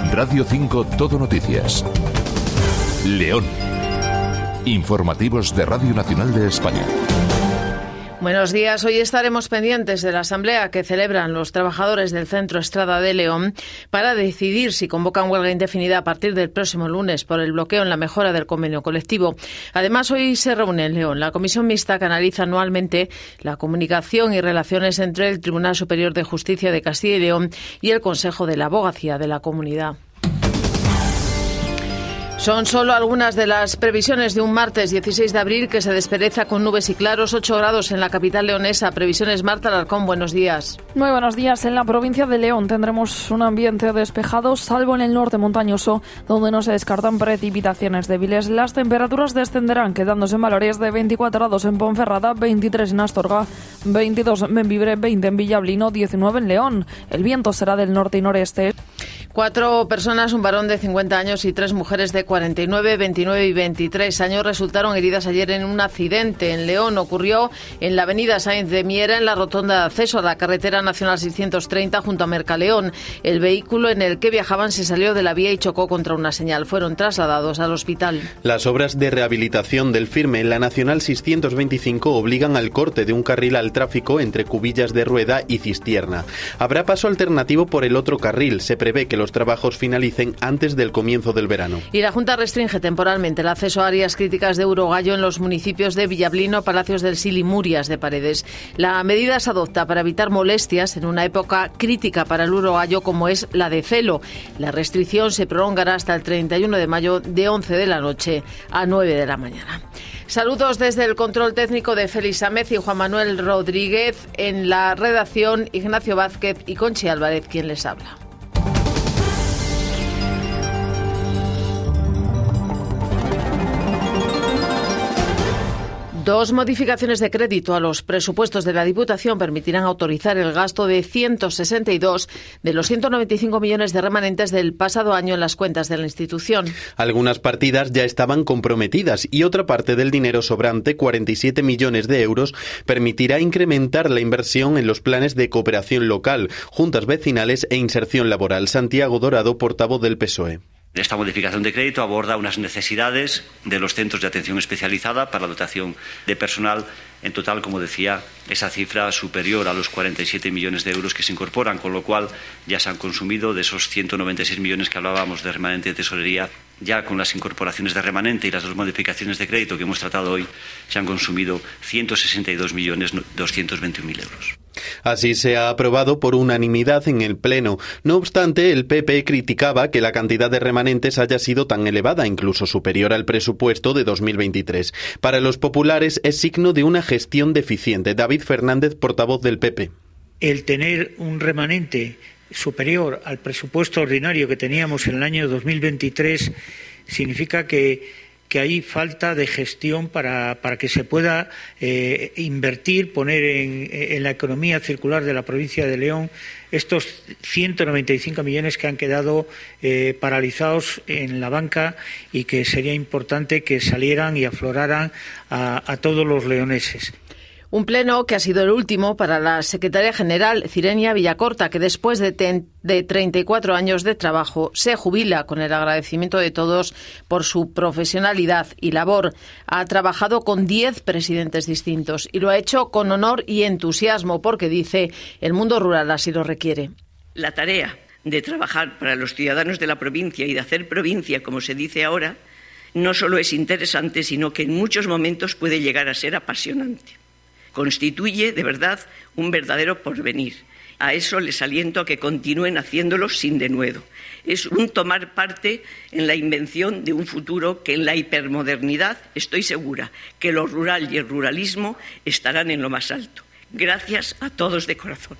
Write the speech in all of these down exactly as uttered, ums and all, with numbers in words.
Radio cinco Todo Noticias. León. Informativos de Radio Nacional de España. Buenos días. Hoy estaremos pendientes de la asamblea que celebran los trabajadores del Centro Estrada de León para decidir si convocan huelga indefinida a partir del próximo lunes por el bloqueo en la mejora del convenio colectivo. Además, hoy se reúne en León la comisión mixta que analiza anualmente la comunicación y relaciones entre el Tribunal Superior de Justicia de Castilla y León y el Consejo de la Abogacía de la Comunidad. Son solo algunas de las previsiones de un martes dieciséis de abril que se despereza con nubes y claros, ocho grados en la capital leonesa. Previsiones, Marta Alarcón, buenos días. Muy buenos días. En la provincia de León tendremos un ambiente despejado, salvo en el norte montañoso, donde no se descartan precipitaciones débiles. Las temperaturas descenderán, quedándose en valores de veinticuatro grados en Ponferrada, veintitrés en Astorga, veintidós en Bembibre, veinte en Villablino, diecinueve en León. El viento será del norte y noreste. Cuatro personas, un varón de cincuenta años y tres mujeres de cuarenta y nueve, veintinueve y veintitrés años resultaron heridas ayer en un accidente en León. Ocurrió en la avenida Sáenz de Miera, en la rotonda de acceso a la carretera nacional seiscientos treinta junto a Mercaleón. El vehículo en el que viajaban se salió de la vía y chocó contra una señal. Fueron trasladados al hospital. Las obras de rehabilitación del firme en la nacional seiscientos veinticinco obligan al corte de un carril al tráfico entre Cubillas de Rueda y Cistierna. Habrá paso alternativo por el otro carril. Se prevé que los trabajos finalicen antes del comienzo del verano. Y la Junta restringe temporalmente el acceso a áreas críticas de Urogallo en los municipios de Villablino, Palacios del Sil y Murias de Paredes. La medida se adopta para evitar molestias en una época crítica para el Urogallo como es la de celo. La restricción se prolongará hasta el treinta y uno de mayo de once de la noche a nueve de la mañana. Saludos desde el control técnico de Félix Sámez y Juan Manuel Rodríguez. En la redacción, Ignacio Vázquez y Conchi Álvarez, quien les habla. Dos modificaciones de crédito a los presupuestos de la Diputación permitirán autorizar el gasto de ciento sesenta y dos de los ciento noventa y cinco millones de remanentes del pasado año en las cuentas de la institución. Algunas partidas ya estaban comprometidas y otra parte del dinero sobrante, cuarenta y siete millones de euros, permitirá incrementar la inversión en los planes de cooperación local, juntas vecinales e inserción laboral. Santiago Dorado, portavoz del P S O E. Esta modificación de crédito aborda unas necesidades de los centros de atención especializada para la dotación de personal. En total, como decía, esa cifra superior a los cuarenta y siete millones de euros que se incorporan, con lo cual ya se han consumido de esos ciento noventa y seis millones que hablábamos de remanente de tesorería. Ya con las incorporaciones de remanente y las dos modificaciones de crédito que hemos tratado hoy, se han consumido ciento sesenta y dos millones doscientos veintiuno mil euros. Así se ha aprobado por unanimidad en el Pleno. No obstante, el P P criticaba que la cantidad de remanentes haya sido tan elevada, incluso superior al presupuesto de dos mil veintitrés. Para los populares es signo de una gestión deficiente. David Fernández, portavoz del P P. El tener un remanente superior al presupuesto ordinario que teníamos en el año dos mil veintitrés significa que, que hay falta de gestión para, para que se pueda eh, invertir, poner en, en la economía circular de la provincia de León estos ciento noventa y cinco millones que han quedado eh, paralizados en la banca y que sería importante que salieran y afloraran a, a todos los leoneses. Un pleno que ha sido el último para la secretaria general Cirenia Villacorta, que después de, ten, de treinta y cuatro años de trabajo se jubila con el agradecimiento de todos por su profesionalidad y labor. Ha trabajado con diez presidentes distintos y lo ha hecho con honor y entusiasmo porque, dice, el mundo rural así lo requiere. La tarea de trabajar para los ciudadanos de la provincia y de hacer provincia, como se dice ahora, no solo es interesante, sino que en muchos momentos puede llegar a ser apasionante. Constituye, de verdad, un verdadero porvenir. A eso les aliento a que continúen haciéndolo sin denuedo. Es un tomar parte en la invención de un futuro que en la hipermodernidad, estoy segura, que lo rural y el ruralismo estarán en lo más alto. Gracias a todos de corazón.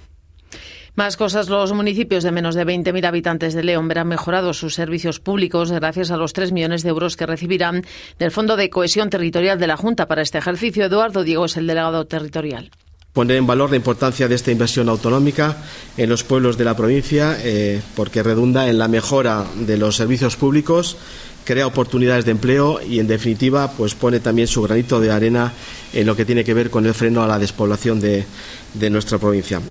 Más cosas, los municipios de menos de veinte mil habitantes de León verán mejorados sus servicios públicos gracias a los tres millones de euros que recibirán del Fondo de Cohesión Territorial de la Junta para este ejercicio. Eduardo Diego es el delegado territorial. Poner en valor la importancia de esta inversión autonómica en los pueblos de la provincia eh, porque redunda en la mejora de los servicios públicos, crea oportunidades de empleo y, en definitiva, pues pone también su granito de arena en lo que tiene que ver con el freno a la despoblación de, de nuestra provincia.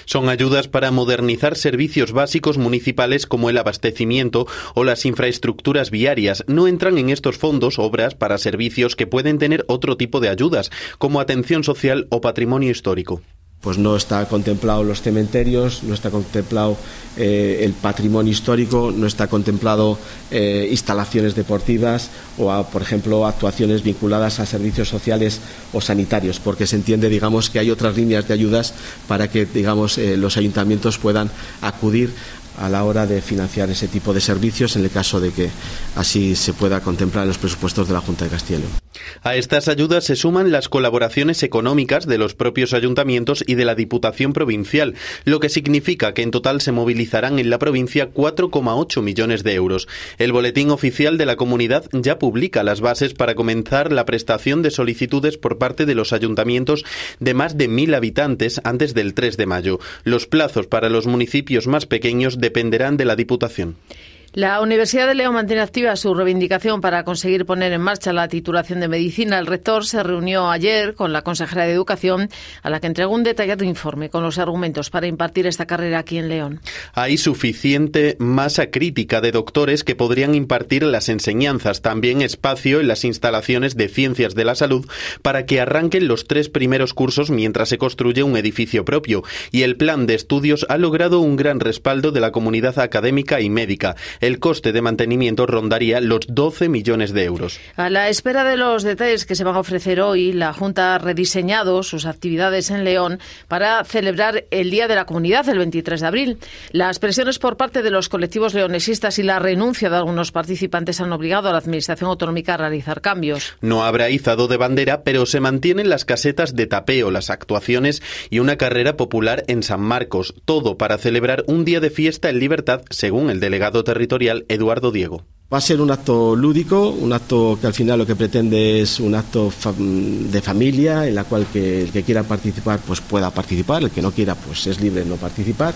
Son ayudas para modernizar servicios básicos municipales como el abastecimiento o las infraestructuras viarias. No entran en estos fondos obras para servicios que pueden tener otro tipo de ayudas, como atención social o patrimonio histórico. Pues no está contemplado los cementerios, no está contemplado eh, el patrimonio histórico, no está contemplado eh, instalaciones deportivas o, a, por ejemplo, actuaciones vinculadas a servicios sociales o sanitarios, porque se entiende, digamos, que hay otras líneas de ayudas para que, digamos, eh, los ayuntamientos puedan acudir a la hora de financiar ese tipo de servicios en el caso de que así se pueda contemplar en los presupuestos de la Junta de Castilla y León. A estas ayudas se suman las colaboraciones económicas de los propios ayuntamientos y de la Diputación Provincial, lo que significa que en total se movilizarán en la provincia cuatro coma ocho millones de euros. El Boletín Oficial de la Comunidad ya publica las bases para comenzar la prestación de solicitudes por parte de los ayuntamientos de más de mil habitantes antes del tres de mayo. Los plazos para los municipios más pequeños dependerán de la Diputación. La Universidad de León mantiene activa su reivindicación para conseguir poner en marcha la titulación de medicina. El rector se reunió ayer con la consejera de Educación, a la que entregó un detallado informe con los argumentos para impartir esta carrera aquí en León. Hay suficiente masa crítica de doctores que podrían impartir las enseñanzas, también espacio en las instalaciones de ciencias de la salud para que arranquen los tres primeros cursos mientras se construye un edificio propio. Y el plan de estudios ha logrado un gran respaldo de la comunidad académica y médica. El coste de mantenimiento rondaría los doce millones de euros. A la espera de los detalles que se van a ofrecer hoy, la Junta ha rediseñado sus actividades en León para celebrar el Día de la Comunidad, el veintitrés de abril. Las presiones por parte de los colectivos leonesistas y la renuncia de algunos participantes han obligado a la Administración Autonómica a realizar cambios. No habrá izado de bandera, pero se mantienen las casetas de tapeo, las actuaciones y una carrera popular en San Marcos. Todo para celebrar un día de fiesta en libertad, según el delegado territorial Eduardo Diego. Va a ser un acto lúdico, un acto que al final lo que pretende es un acto fa- de familia en la cual que el que quiera participar pues pueda participar, el que no quiera pues es libre de no participar.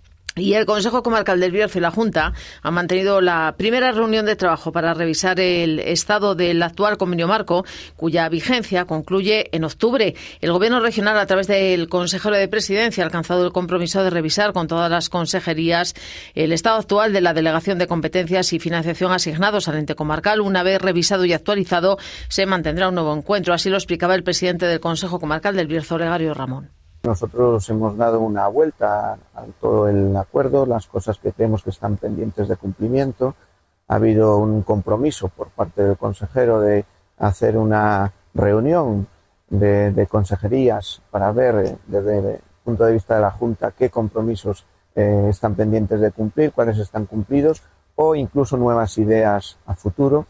Y el Consejo Comarcal del Bierzo y la Junta han mantenido la primera reunión de trabajo para revisar el estado del actual convenio marco, cuya vigencia concluye en octubre. El Gobierno regional, a través del consejero de Presidencia, ha alcanzado el compromiso de revisar con todas las consejerías el estado actual de la delegación de competencias y financiación asignados al ente comarcal. Una vez revisado y actualizado, se mantendrá un nuevo encuentro. Así lo explicaba el presidente del Consejo Comarcal del Bierzo, Olegario Ramón. Nosotros hemos dado una vuelta a todo el acuerdo, las cosas que creemos que están pendientes de cumplimiento. Ha habido un compromiso por parte del consejero de hacer una reunión de, de consejerías para ver desde el punto de vista de la Junta qué compromisos eh, están pendientes de cumplir, cuáles están cumplidos o incluso nuevas ideas a futuro.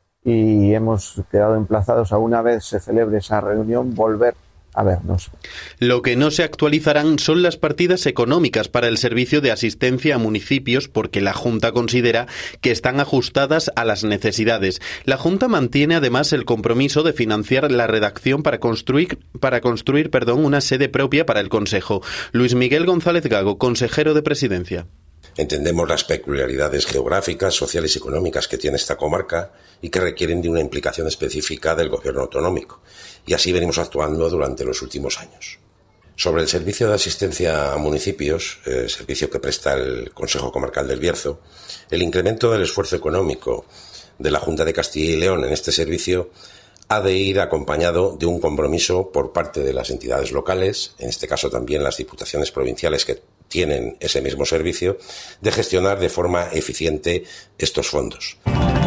Y hemos quedado emplazados a, una vez se celebre esa reunión, volver a vernos. Lo que no se actualizarán son las partidas económicas para el servicio de asistencia a municipios porque la Junta considera que están ajustadas a las necesidades. La Junta mantiene además el compromiso de financiar la redacción para construir, para construir perdón, una sede propia para el Consejo. Luis Miguel González Gago, consejero de Presidencia. Entendemos las peculiaridades geográficas, sociales y económicas que tiene esta comarca y que requieren de una implicación específica del Gobierno autonómico. Y así venimos actuando durante los últimos años. Sobre el servicio de asistencia a municipios, eh, servicio que presta el Consejo Comarcal del Bierzo, el incremento del esfuerzo económico de la Junta de Castilla y León en este servicio ha de ir acompañado de un compromiso por parte de las entidades locales, en este caso también las diputaciones provinciales que tienen ese mismo servicio, de gestionar de forma eficiente estos fondos.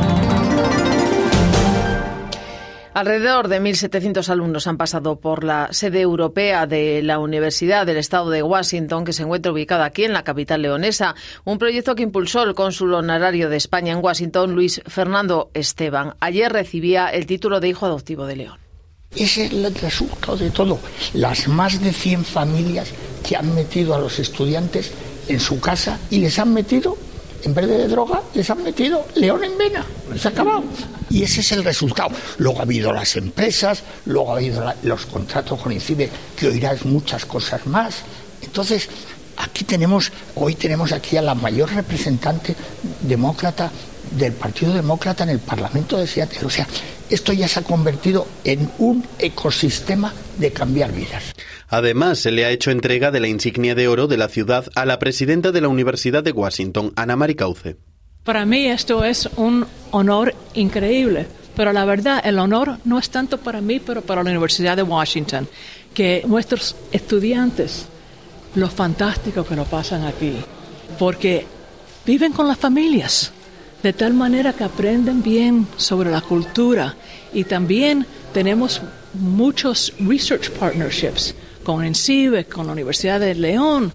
Alrededor de mil setecientos alumnos han pasado por la sede europea de la Universidad del Estado de Washington, que se encuentra ubicada aquí en la capital leonesa. Un proyecto que impulsó el cónsul honorario de España en Washington, Luis Fernando Esteban. Ayer recibía el título de hijo adoptivo de León. Ese es el resultado de todo. Las más de cien familias que han metido a los estudiantes en su casa y les han metido, en vez de droga, les han metido León en vena. Se ha acabado. Y ese es el resultado. Luego ha habido las empresas, luego ha habido la, los contratos con INCIBE, que oirás muchas cosas más. Entonces, aquí tenemos, hoy tenemos aquí a la mayor representante demócrata del Partido Demócrata en el Parlamento de Seattle. O sea, esto ya se ha convertido en un ecosistema de cambiar vidas. Además, se le ha hecho entrega de la insignia de oro de la ciudad a la presidenta de la Universidad de Washington, Ana Mari Cauce. Para mí esto es un honor increíble, pero la verdad el honor no es tanto para mí, pero para la Universidad de Washington, que nuestros estudiantes, lo fantástico que lo pasan aquí, porque viven con las familias, de tal manera que aprenden bien sobre la cultura y también tenemos muchos research partnerships con ENCIBE, con la Universidad de León.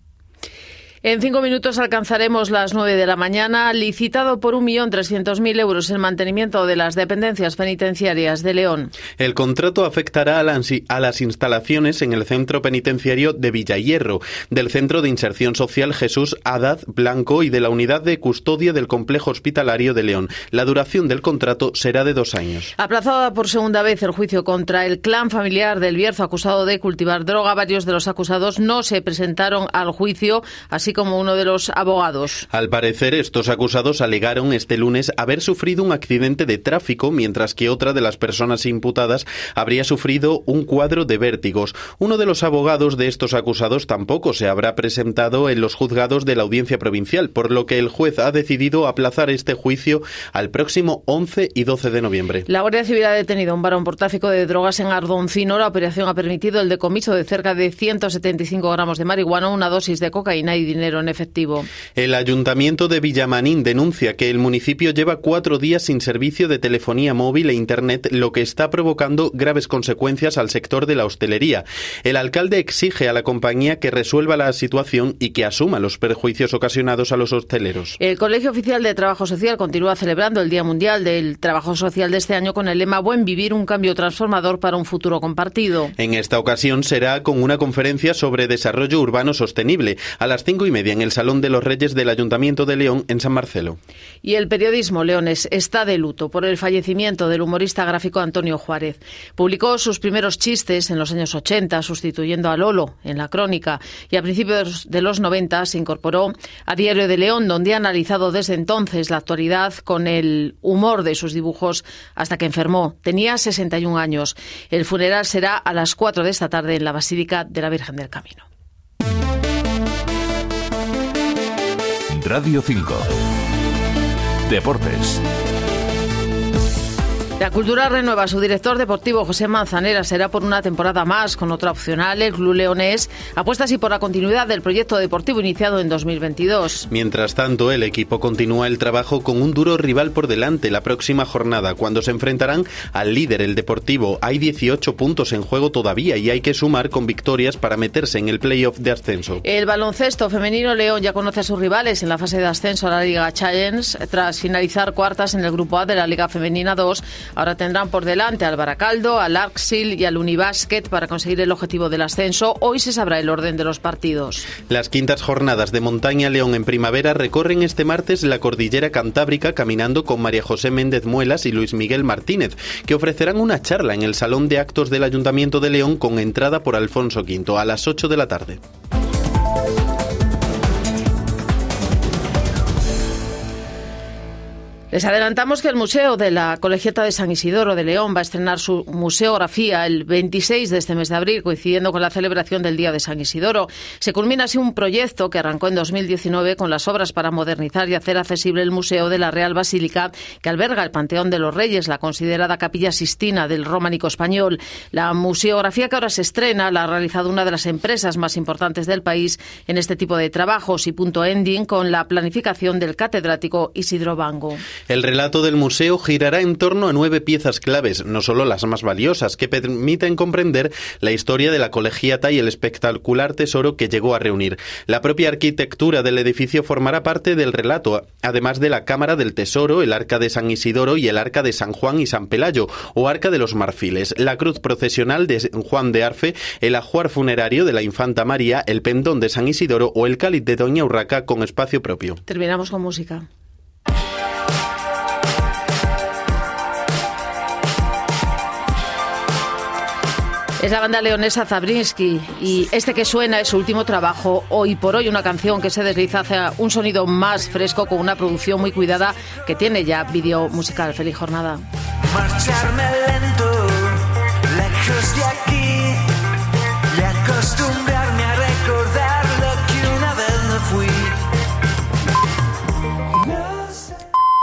En cinco minutos alcanzaremos las nueve de la mañana. Licitado por un millón trescientos mil euros el mantenimiento de las dependencias penitenciarias de León. El contrato afectará a las, a las instalaciones en el centro penitenciario de Villahierro, del Centro de Inserción Social Jesús Adaz Blanco y de la Unidad de Custodia del Complejo Hospitalario de León. La duración del contrato será de dos años. Aplazada por segunda vez el juicio contra el clan familiar del Bierzo acusado de cultivar droga. Varios de los acusados no se presentaron al juicio, así como uno de los abogados. Al parecer, estos acusados alegaron este lunes haber sufrido un accidente de tráfico, mientras que otra de las personas imputadas habría sufrido un cuadro de vértigos. Uno de los abogados de estos acusados tampoco se habrá presentado en los juzgados de la Audiencia Provincial, por lo que el juez ha decidido aplazar este juicio al próximo once y doce de noviembre. La Guardia Civil ha detenido a un varón por tráfico de drogas en Ardoncino. La operación ha permitido el decomiso de cerca de ciento setenta y cinco gramos de marihuana, una dosis de cocaína y dinero en efectivo. El Ayuntamiento de Villamanín denuncia que el municipio lleva cuatro días sin servicio de telefonía móvil e internet, lo que está provocando graves consecuencias al sector de la hostelería. El alcalde exige a la compañía que resuelva la situación y que asuma los perjuicios ocasionados a los hosteleros. El Colegio Oficial de Trabajo Social continúa celebrando el Día Mundial del Trabajo Social de este año con el lema Buen Vivir, un cambio transformador para un futuro compartido. En esta ocasión será con una conferencia sobre desarrollo urbano sostenible a las cinco y media en el Salón de los Reyes del Ayuntamiento de León en San Marcelo. Y el periodismo leones está de luto por el fallecimiento del humorista gráfico Antonio Juárez. Publicó sus primeros chistes en los años ochenta, sustituyendo a Lolo en la Crónica, y a principios de los noventa se incorporó a Diario de León, donde ha analizado desde entonces la actualidad con el humor de sus dibujos hasta que enfermó. Tenía sesenta y un años. El funeral será a las cuatro de esta tarde en la Basílica de la Virgen del Camino. Radio cinco. Deportes. La Cultural renueva a su director deportivo José Manzanera. Será por una temporada más, con otra opcional. El club leonés apuesta así por la continuidad del proyecto deportivo iniciado en dos mil veintidós. Mientras tanto, el equipo continúa el trabajo con un duro rival por delante la próxima jornada, cuando se enfrentarán al líder, el Deportivo. Hay dieciocho puntos en juego todavía y hay que sumar con victorias para meterse en el playoff de ascenso. El baloncesto femenino León ya conoce a sus rivales en la fase de ascenso a la Liga Challenge. Tras finalizar cuartas en el Grupo A de la Liga Femenina dos, ahora tendrán por delante al Baracaldo, al Arcsil y al Unibásquet para conseguir el objetivo del ascenso. Hoy se sabrá el orden de los partidos. Las quintas jornadas de Montaña León en primavera recorren este martes la cordillera Cantábrica caminando con María José Méndez Muelas y Luis Miguel Martínez, que ofrecerán una charla en el Salón de Actos del Ayuntamiento de León con entrada por Alfonso Quinto a las ocho de la tarde. Les adelantamos que el Museo de la Colegiata de San Isidoro de León va a estrenar su museografía el veintiséis de este mes de abril, coincidiendo con la celebración del Día de San Isidoro. Se culmina así un proyecto que arrancó en dos mil diecinueve con las obras para modernizar y hacer accesible el Museo de la Real Basílica, que alberga el Panteón de los Reyes, la considerada Capilla Sistina del románico español. La museografía que ahora se estrena la ha realizado una de las empresas más importantes del país en este tipo de trabajos y punto ending con la planificación del catedrático Isidro Bango. El relato del museo girará en torno a nueve piezas claves, no solo las más valiosas, que permiten comprender la historia de la colegiata y el espectacular tesoro que llegó a reunir. La propia arquitectura del edificio formará parte del relato, además de la Cámara del Tesoro, el Arca de San Isidoro y el Arca de San Juan y San Pelayo, o Arca de los Marfiles, la cruz procesional de Juan de Arfe, el ajuar funerario de la Infanta María, el pendón de San Isidoro o el cáliz de Doña Urraca con espacio propio. Terminamos con música. Es la banda leonesa Zabriskie y este que suena es su último trabajo, Hoy por Hoy, una canción que se desliza hacia un sonido más fresco con una producción muy cuidada que tiene ya vídeo musical. Feliz jornada. marcharme lento, lejos de aquí, y acostumbrarme a recordar lo que una vez no fui.